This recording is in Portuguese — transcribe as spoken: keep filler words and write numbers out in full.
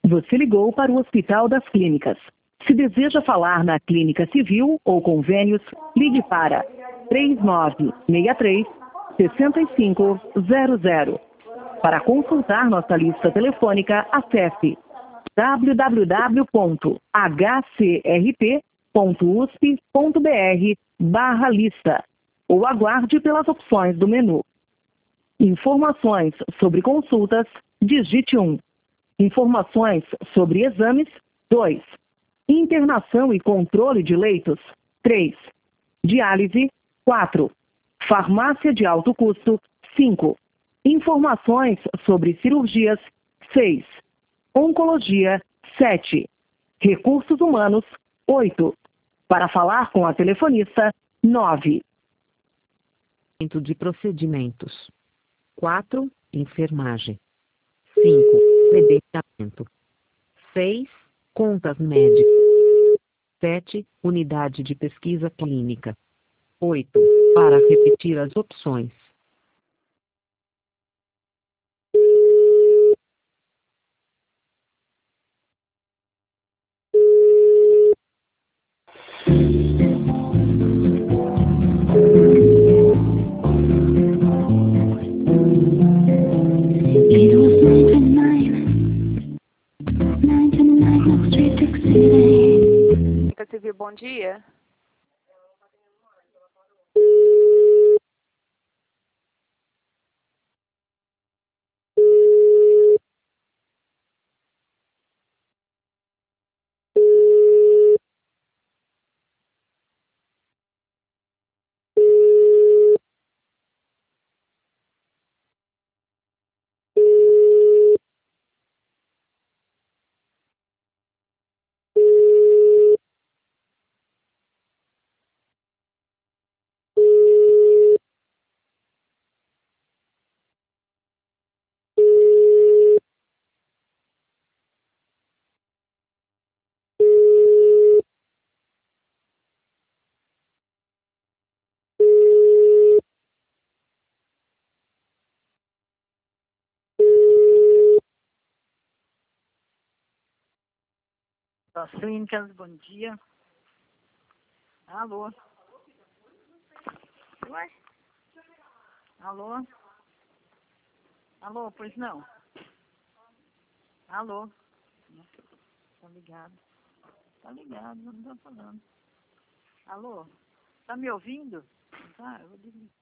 Você ligou para o Hospital das Clínicas. Se deseja falar na Clínica Civil ou convênios, ligue para três nove seis três, seis cinco zero zero. Para consultar nossa lista telefônica, acesse w w w ponto h c r p ponto u s p ponto b r barra lista ou aguarde pelas opções do menu. Informações sobre consultas, digite um. Informações sobre exames, dois. Internação e controle de leitos, três. Diálise, quatro. Farmácia de alto custo, cinco. Informações sobre cirurgias, seis. Oncologia, sete. Recursos humanos, oito. Para falar com a telefonista, nove. De procedimentos. quatro. Enfermagem. cinco. Credenciamento. seis. Contas médicas. sete. Unidade de pesquisa clínica. oito. Para repetir as opções. It was ninety-nine, ninety-nine Oak Street, Dixie Lane. Clínica Civil, bom dia. Das Clínicas, bom dia. Alô? Ué? Alô? Alô, pois não? Alô? Nossa, tá ligado. Tá ligado, não tô falando. Alô? Tá me ouvindo? Tá, eu vou desligar.